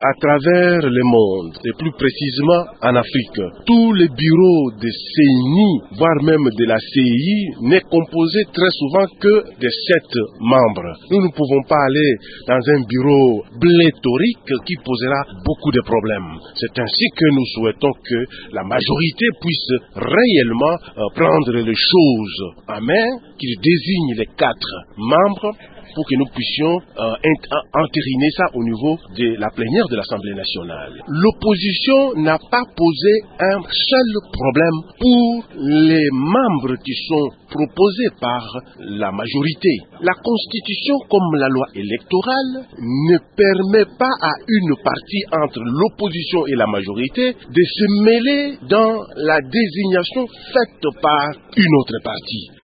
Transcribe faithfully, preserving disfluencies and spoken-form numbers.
À travers le monde, et plus précisément en Afrique, tous les bureaux de C N I, voire même de la C I, n'est composé très souvent que de sept membres. Nous ne pouvons pas aller dans un bureau pléthorique qui posera beaucoup de problèmes. C'est ainsi que nous souhaitons que la majorité puisse réellement prendre les choses en main, qu'il désigne les quatre membres, pour que nous puissions euh, entériner ça au niveau de la plénière de l'Assemblée nationale. L'opposition n'a pas posé un seul problème pour les membres qui sont proposés par la majorité. La Constitution, comme la loi électorale, ne permet pas à une partie entre l'opposition et la majorité de se mêler dans la désignation faite par une autre partie.